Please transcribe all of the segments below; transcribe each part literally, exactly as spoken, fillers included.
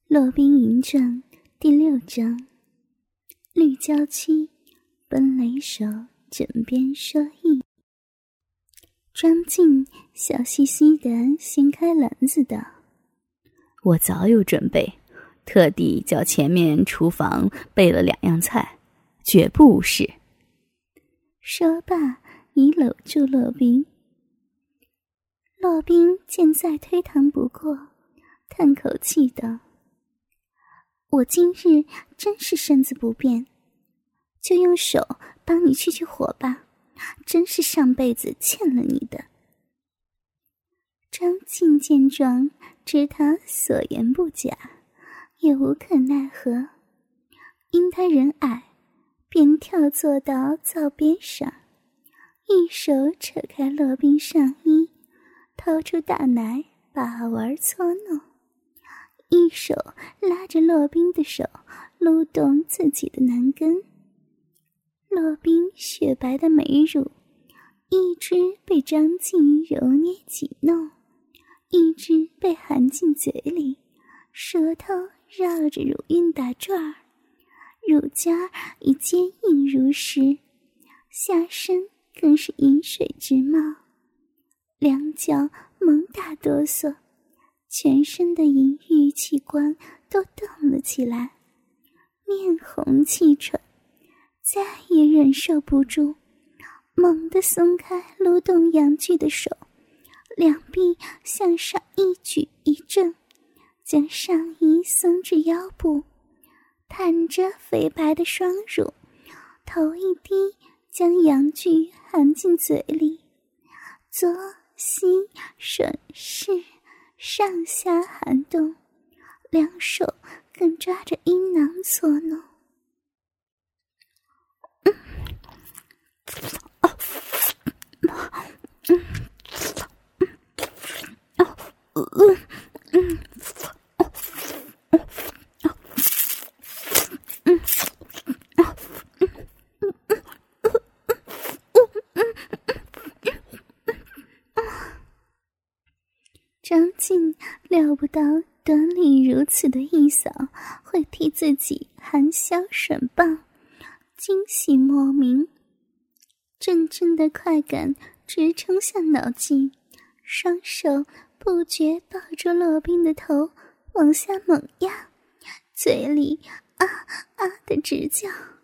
洛宾银传第六章，绿娇妻，奔雷手，枕边说意。张静笑嘻嘻地掀开篮子道： 我早有准备，特地叫前面厨房备了两样菜，绝不误事。 说罢已搂住洛宾。洛宾见再推搪不过，叹口气道：我今日真是身子不便，就用手帮你去去火吧，真是上辈子欠了你的。张静见状，知他所言不假，也无可奈何，因他人矮，便跳坐到灶边上，一手扯开洛宾上衣，掏出大奶把玩搓弄，一手拉着洛宾的手撸动自己的男根。洛宾雪白的美乳一只被张静揉捏挤弄，一只被含进嘴里，舌头绕着乳晕打转儿，乳尖已坚硬如石，下身更是饮水直冒，两脚猛打哆嗦，全身的淫欲器官都动了起来，面红气喘，再也忍受不住，猛地松开撸动阳具的手，两臂向上一举一正，将上衣松至腰部，探着肥白的双乳，头一低，将阳具含进嘴里，左西顺势上下含动，两手更抓着阴囊搓弄。嗯，哦，嗯，哦，嗯，嗯，哦，哦，嗯，哦，张静料不到短里如此的一扫会替自己含箫吮棒，惊喜莫名，阵阵的快感直冲向脑际，双手不觉抱住洛宾的头往下猛压，嘴里啊啊的直叫。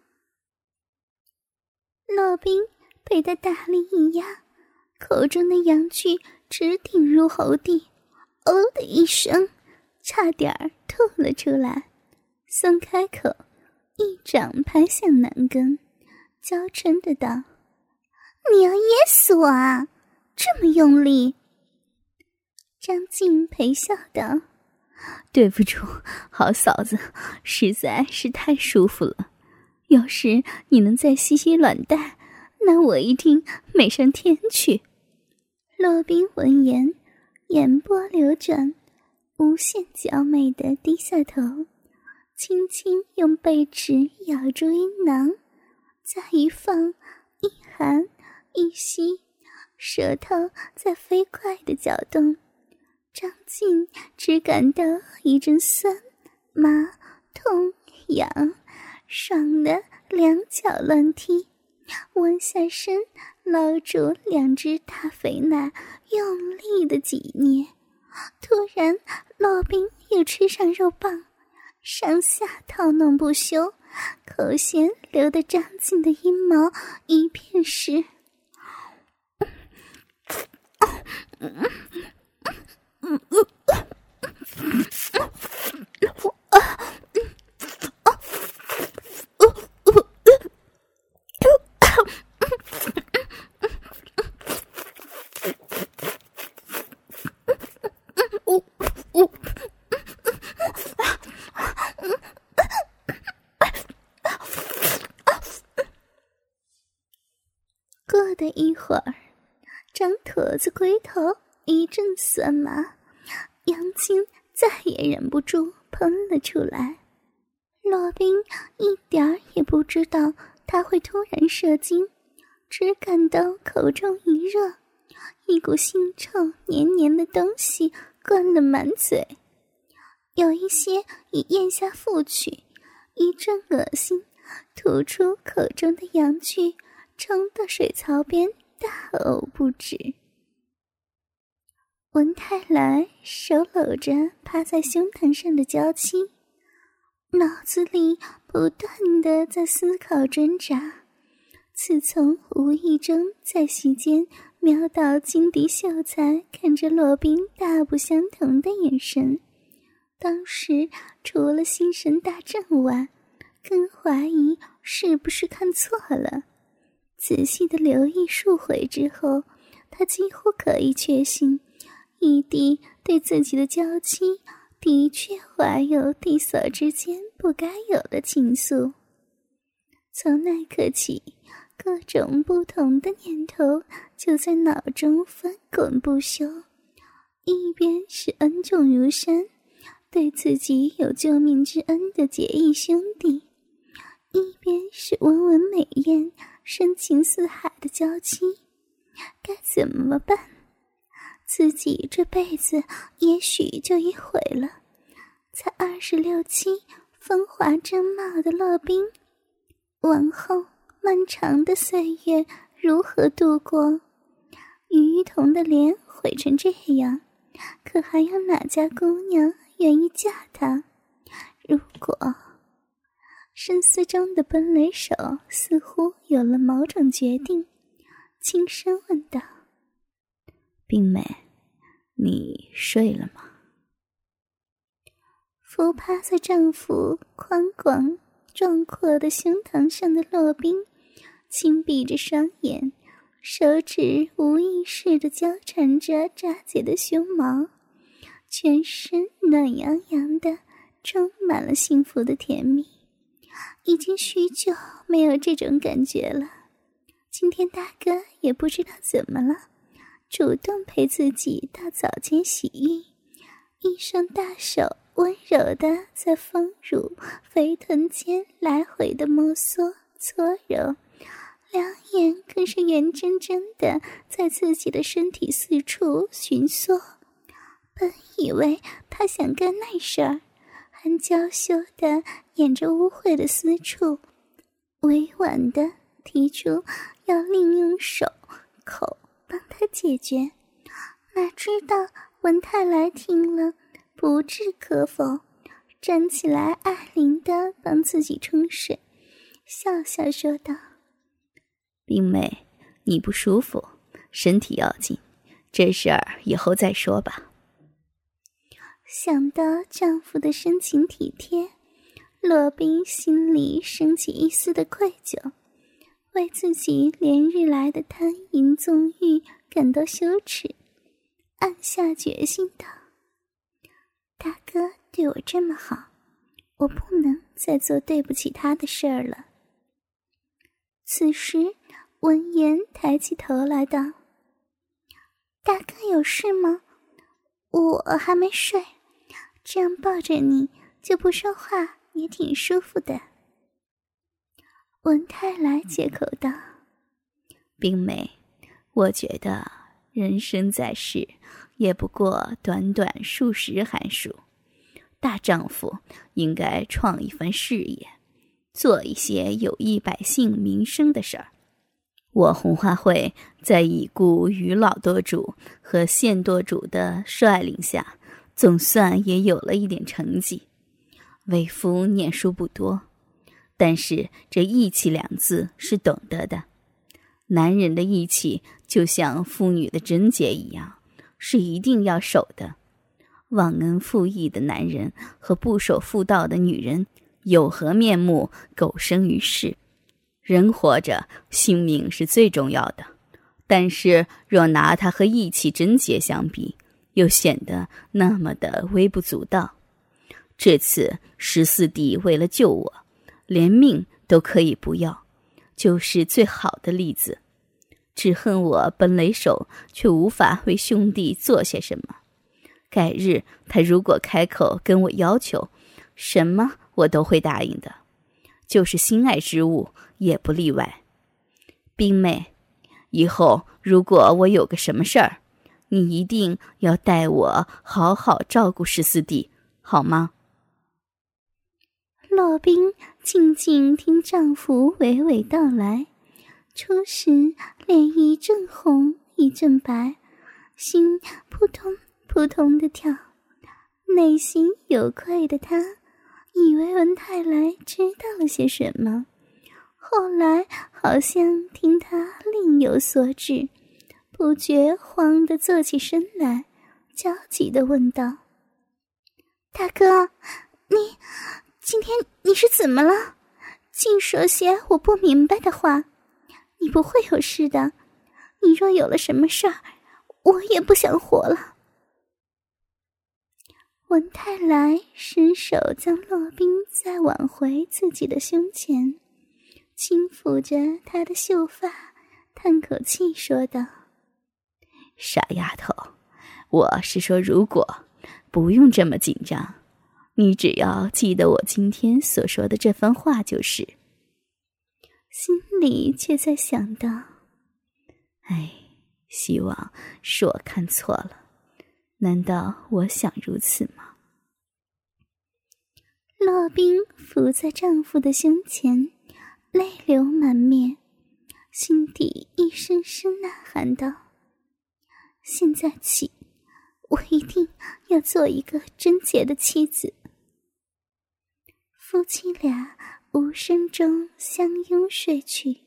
洛宾被他大力一压，口中的阳具直顶入喉地，哦的一声，差点儿吐了出来，松开口，一掌拍向男根，娇嗔的道：你要噎死我啊，这么用力。张静陪笑道： 对不住，好嫂子，实在是太舒服了，要是你能再吸吸卵蛋，那我一定美上天去。 洛宾闻言，眼波流转，无限娇媚地低下头，轻轻用背齿咬住阴囊，再一放一含一吸，舌头在飞快地搅动。张静只感到一阵酸麻痛痒，爽得两脚乱踢，弯下身捞住两只大肥奶，用力的挤捏。突然洛宾又吃上肉棒，上下套弄不休，口涎流得张静的阴毛一片湿。过的一会儿，张驼子龟头一阵酸麻，杨静再也忍不住喷了出来。洛宾一点儿也不知道他会突然射精，只感到口中一热，一股腥臭黏黏的东西灌了满嘴， 有一些已咽下腹去，一阵恶心，吐出口中的阳具，冲到水槽边大呕不止。文太来手搂着趴在胸膛上的娇妻，脑子里不断地在思考挣扎。自从无意中在席间瞄到金笛秀才看着骆宾大不相同的眼神，当时除了心神大震外，更怀疑是不是看错了。仔细的留意数回之后，他几乎可以确信义弟对自己的娇妻的确怀有弟嫂之间不该有的情愫。从那刻起，各种不同的念头就在脑中翻滚不休，一边是恩重如山，对自己有救命之恩的结义兄弟，一边是温文美艳、深情似海的娇妻。该怎么办？自己这辈子也许就已毁了。才二十六七，风华正茂的骆宾，往后漫长的岁月如何度过？于彤的脸毁成这样，可还有哪家姑娘愿意嫁他？如果……深思中的奔雷手似乎有了某种决定，轻声问道： 冰美，你睡了吗？ 伏趴在丈夫宽广壮阔的胸膛上的骆宾轻闭着双眼，手指无意识地交缠着扎结的胸毛，全身暖洋洋的，充满了幸福的甜蜜。已经许久没有这种感觉了。今天大哥也不知道怎么了，主动陪自己到早间洗浴，一双大手温柔地在丰乳肥臀间来回的摩挲搓揉，两眼更是圆睁睁地在自己的身体四处寻索。本以为他想干那事儿，还娇羞地掩着污秽的私处，委婉地提出要另用手口帮他解决。哪知道文太来听了不置可否，站起来爱怜地帮自己冲水，笑笑说道： 冰妹，你不舒服，身体要紧，这事儿以后再说吧。 想到丈夫的深情体贴，骆宾心里升起一丝的愧疚，为自己连日来的贪淫纵欲感到羞耻，暗下决心道：大哥对我这么好，我不能再做对不起他的事儿了。此时闻言抬起头来道：大哥有事吗？我还没睡，这样抱着你就不说话也挺舒服的。文太来接口道： 冰妹，我觉得人生在世也不过短短数十寒暑，大丈夫应该创一番事业，做一些有益百姓民生的事儿。我红花会在已故于老舵主和现舵主的率领下，总算也有了一点成绩。为夫念书不多，但是这义气两字是懂得的。男人的义气就像妇女的贞洁一样，是一定要守的。忘恩负义的男人和不守妇道的女人有何面目苟生于世？人活着，性命是最重要的，但是若拿它和义气贞洁相比，又显得那么的微不足道。这次十四弟为了救我，连命都可以不要，就是最好的例子。只恨我奔雷手却无法为兄弟做些什么。改日他如果开口跟我要求，什么我都会答应的，就是心爱之物也不例外。冰妹，以后如果我有个什么事儿，你一定要带我好好照顾十四弟， 好吗？” 骆宾静静听丈夫娓娓道来，初时脸一阵红一阵白，心扑通扑通地跳，内心有愧的他以为文太来知道了些什么，后来好像听他另有所指，不觉慌地坐起身来，焦急地问道：“大哥，你今天你是怎么了？竟说些我不明白的话。你不会有事的，你若有了什么事儿，我也不想活了。”文太来伸手将骆宾再挽回自己的胸前，轻抚着他的秀发，叹口气说道：“ 傻丫头，我是说如果，不用这么紧张，你只要记得我今天所说的这番话就是。” 心里却在想到： 哎，希望是我看错了，难道我想如此吗？ 骆宾伏在丈夫的胸前，泪流满面，心底一声声呐喊道：“现在起，我一定要做一个贞洁的妻子。”夫妻俩无声中相拥睡去。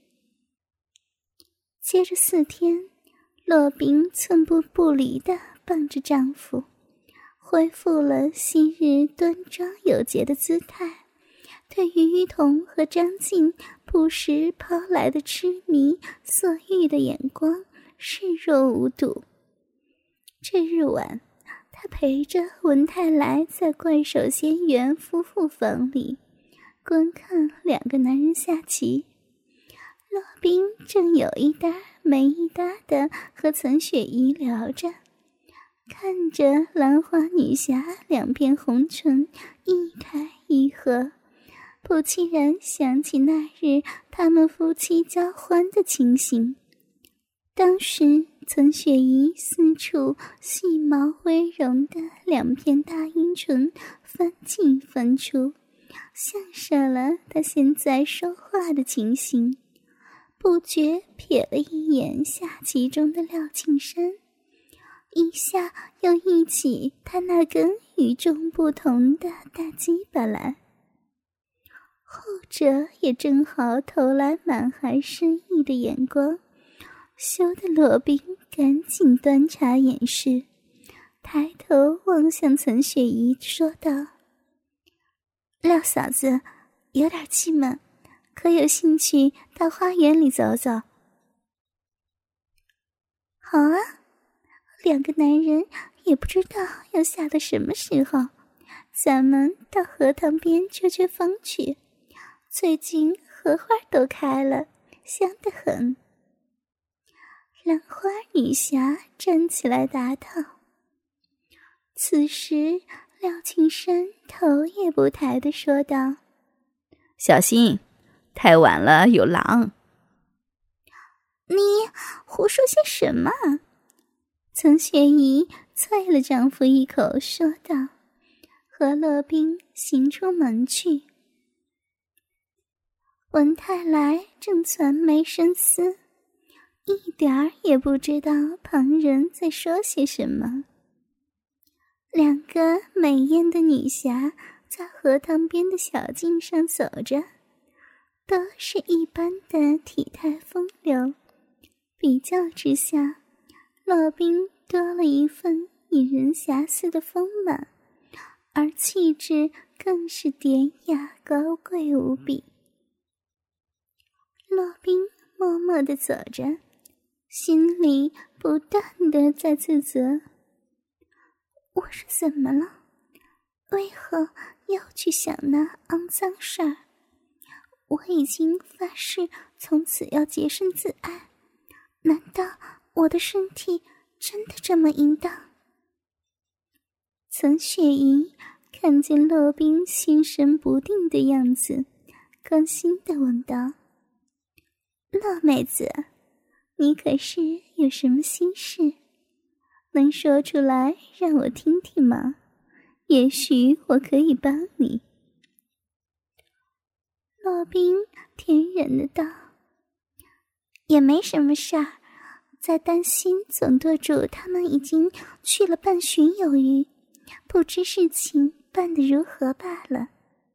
接着四天，骆宾寸步不离地傍着丈夫，恢复了昔日端庄有节的姿态，对于于彤和张静不时抛来的痴迷色欲的眼光视若无睹。这日晚，他陪着文太来在怪手仙园夫妇房里观看两个男人下棋。骆宾正有一搭没一搭的和岑雪怡聊着，看着兰花女侠两片红唇一开一合，不期然想起那日他们夫妻交欢的情形。当时岑雪怡四处细毛微容的两片大阴唇翻进翻出，像射了他现在说话的情形，不觉瞥了一眼下棋中的廖庆山，一下又忆起他那根与众不同的大鸡巴来。后者也正好投来满含深意的眼光，羞得骆宾赶紧端茶掩饰，抬头望向岑雪怡说道：“廖嫂子，有点气闷，可有兴趣到花园里走走？”“好啊，两个男人也不知道要下到什么时候，咱们到荷塘边吹吹风去，最近荷花都开了，香得很。”兰花女侠站起来答道。此时廖庆山头也不抬地说道：“ 小心，太晚了有狼。”“ 你胡说些什么？”岑雪怡啐了丈夫一口说道，和骆宾行出门去。文太来正攒眉深思，一点儿也不知道旁人在说些什么。两个美艳的女侠在荷塘边的小径上走着，都是一般的体态风流，比较之下，骆宾多了一份引人遐思的丰满，而气质更是典雅高贵无比。骆宾默默地走着，心里不断地在自责：我是怎么了？为何又去想那肮脏事儿？我已经发誓从此要洁身自爱，难道我的身体真的这么淫荡？岑雪怡看见骆宾心神不定的样子，关心地问道：“骆妹子，你可是有什么心事？能说出来让我听听吗？ 也许我可以帮你。”骆宾恬然的道：“也没什么事儿，在担心总舵主他们已经去了半旬有余，不知事情办得如何罢了。”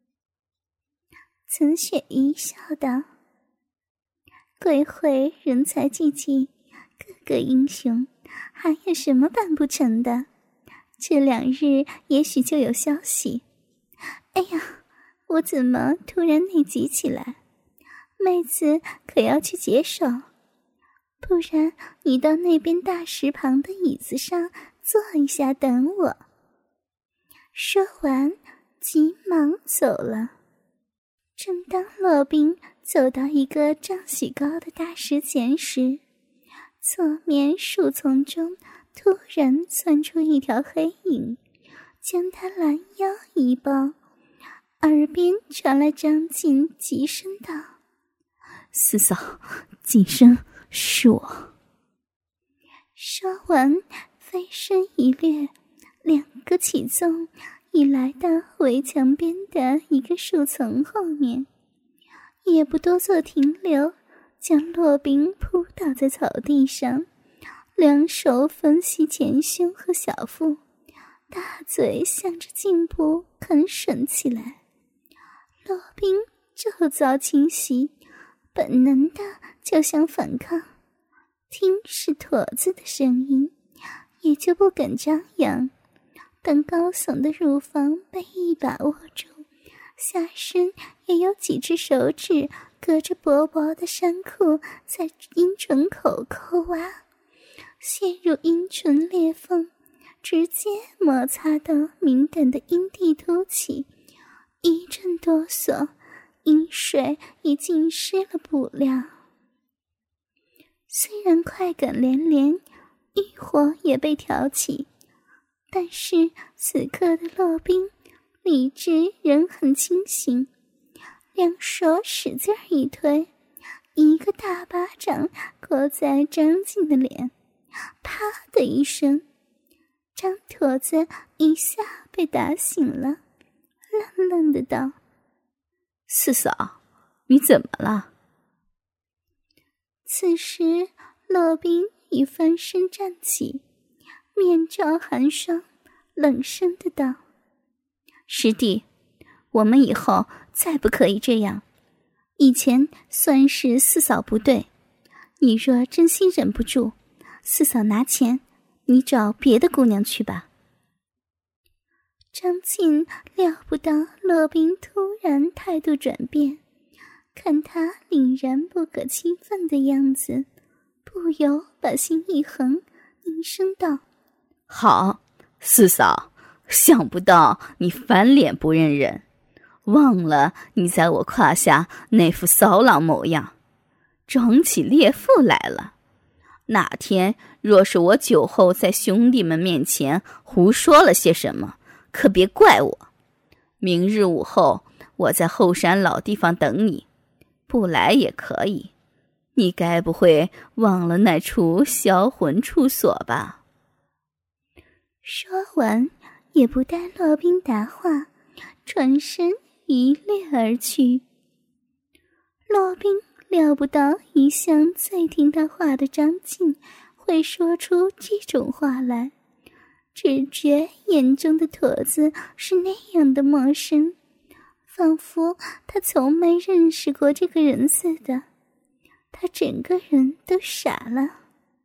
岑雪姨笑道：“贵会人才济济，个个英雄，还有什么办不成的？这两日也许就有消息。哎呀，我怎么突然内急起来？妹子可要去解手，不然你到那边大石旁的椅子上坐一下等我。”说完急忙走了。正当骆宾走到一个丈许高的大石前时，侧面树丛中突然窜出一条黑影，将他拦腰一抱，耳边传来张晋急声道：“ 四嫂，今生是我。” 说完飞身一掠，两个起纵，已来到围墙边的一个树丛后面，也不多做停留，将骆宾扑倒在草地上，两手分析前胸和小腹，大嘴向着颈部啃吮起来。骆宾骤遭侵袭，本能的就想反抗，听是驼子的声音，也就不敢张扬。等高耸的乳房被一把握住，下身也有几只手指隔着薄薄的衫裤在阴唇口抠挖，陷入阴唇裂缝，直接摩擦到敏感的阴蒂凸起，一阵哆嗦，阴水已浸湿了布料。虽然快感连连，欲火也被挑起，但是此刻的骆宾理智仍很清醒，两手使劲一推，一个大巴掌掴在张晋的脸，啪的一声，张驼子一下被打醒了，愣愣的道：“ 四嫂，你怎么了？” 此时骆宾已翻身站起，面罩寒霜，冷声的道：“ 师弟，我们以后再不可以这样。以前算是四嫂不对，你若真心忍不住，四嫂拿钱，你找别的姑娘去吧。” 张晋料不到骆宾突然态度转变，看他凛然不可侵犯的样子，不由把心一横，凝声道：“ 好，四嫂，想不到你翻脸不认人，忘了你在我胯下那副骚狼模样，装起烈妇来了。哪天若是我酒后在兄弟们面前胡说了些什么，可别怪我。明日午后我在后山老地方等你，不来也可以。你该不会忘了那处销魂处所吧？” 说完也不待骆宾答话，转身一掠而去。骆宾料不到一向最听他话的张晋会说出这种话来，只觉眼中的驼子是那样的陌生，仿佛他从没认识过这个人似的。他整个人都傻了。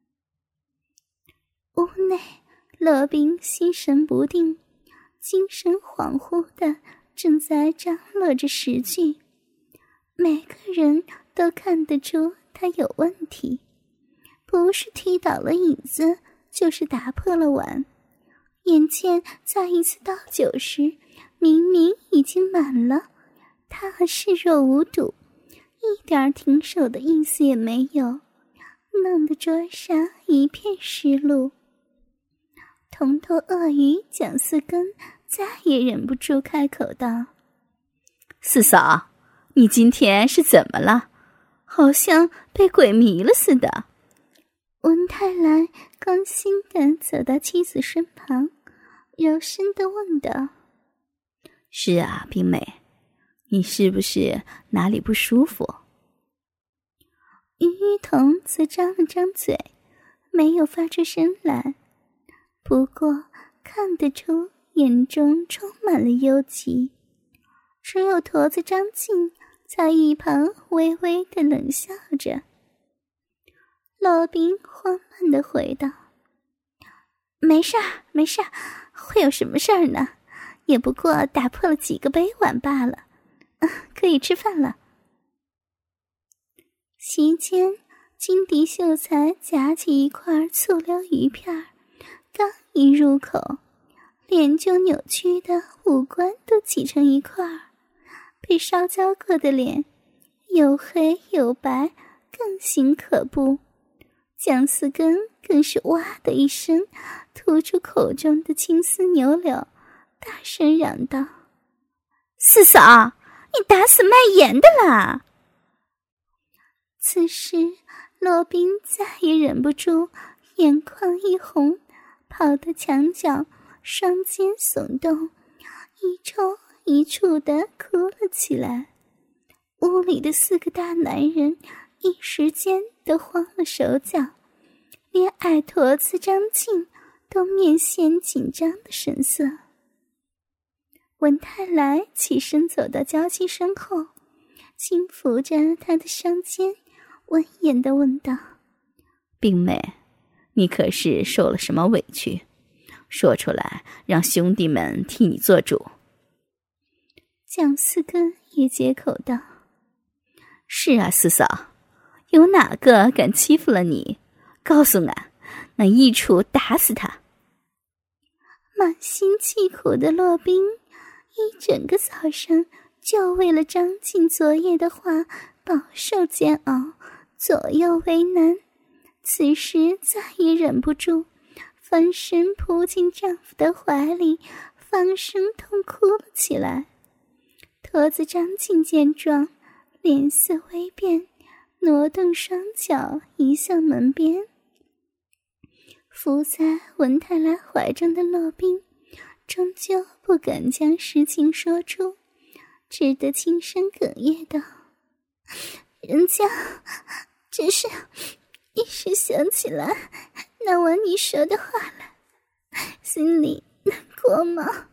屋内骆宾心神不定，精神恍惚的正在张罗着时局，每个人都看得出他有问题，不是踢倒了椅子，就是打破了碗。眼见再一次倒酒时，明明已经满了，他还视若无睹，一点停手的意思也没有，弄得桌上一片湿漉。铜头鳄鱼蒋四根再也忍不住开口道：“ 四嫂，你今天是怎么了？好像被鬼迷了似的。” 文太来关心地走到妻子身旁，柔声地问道：“ 是啊，冰美，你是不是哪里不舒服？ 于玉彤则张了张嘴，没有发出声来，不过看得出眼中充满了忧急。只有驼子张静在一旁微微的冷笑着。骆宾慌乱地回道：没事儿，没事儿，会有什么事儿呢？也不过打破了几个杯碗罢了，啊，可以吃饭了。席间，金笛秀才夹起一块醋溜鱼片，刚一入口，脸就扭曲的五官都挤成一块儿，被烧焦过的脸又黑又白，更形可怖。姜思根更是哇的一声吐出口中的青丝牛柳，大声嚷道：四嫂，你打死卖盐的啦！此时骆宾再也忍不住，眼眶一红，跑到墙角，双肩耸动，一抽一触地哭了起来。屋里的四个大男人一时间都慌了手脚，连矮驼子张静都面现紧张的神色。文太来起身走到娇妻身后，轻抚着她的双肩，温言地问道： 冰妹，你可是受了什么委屈？说出来，让兄弟们替你做主。 蒋四根也接口道： 是啊，四嫂，有哪个敢欺负了你？告诉俺，那一杵打死他。 满心气苦的骆宾一整个早上就为了张静昨夜的话饱受煎熬，左右为难，此时再也忍不住，翻身扑进丈夫的怀里，放声痛哭了起来。驼子张静见状，脸色微变，挪动双脚移向门边。伏在文太来怀中的骆宾终究不敢将实情说出，只得轻声哽咽道：人家只是一时想起来那晚你说的话来，心里难过吗？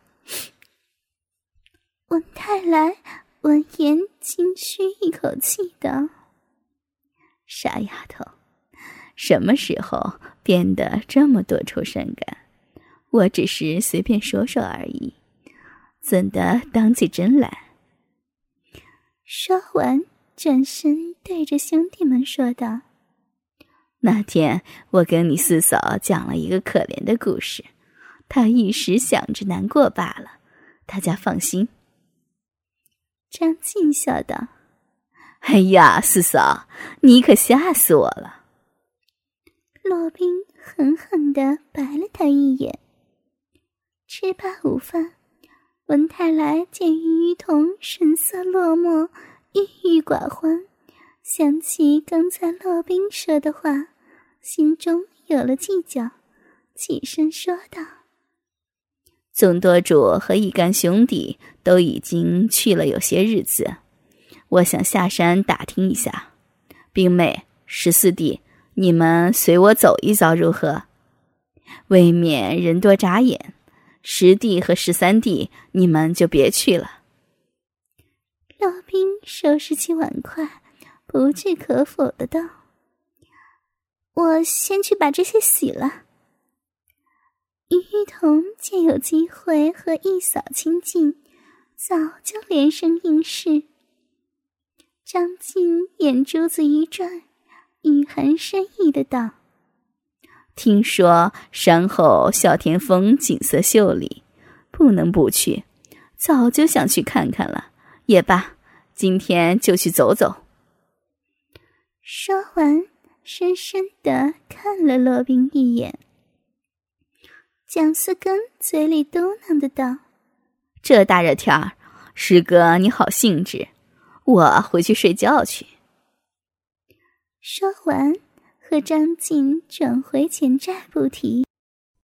文太来闻言轻吁一口气道： 傻丫头，什么时候变得这么多愁善感？我只是随便说说而已，怎的当起真来？ 说完，转身对着兄弟们说道： 那天我跟你四嫂讲了一个可怜的故事，她一时想着难过罢了，大家放心。 张静笑道： 哎呀，四嫂，你可吓死我了。 骆宾狠狠地白了他一眼。吃罢午饭，文太来见于玉彤神色落寞，郁郁寡欢，想起刚才骆宾说的话，心中有了计较，起身说道： 总舵主和一干兄弟都已经去了有些日子，我想下山打听一下。冰妹、十四弟，你们随我走一遭如何？未免人多眨眼。十弟和十三弟，你们就别去了。 骆宾收拾起碗筷，不置可否的道：我先去把这些洗了。于玉彤见有机会和一嫂亲近，早就连声应是。张静眼珠子一转，语含深意的道： 听说山后笑天峰景色秀丽，不能不去，早就想去看看了。也罢，今天就去走走。 说完，深深地看了骆宾一眼。蒋四根嘴里嘟囔的道： 这大热天儿，师哥你好兴致，我回去睡觉去。 说完，和张静转回前寨不提。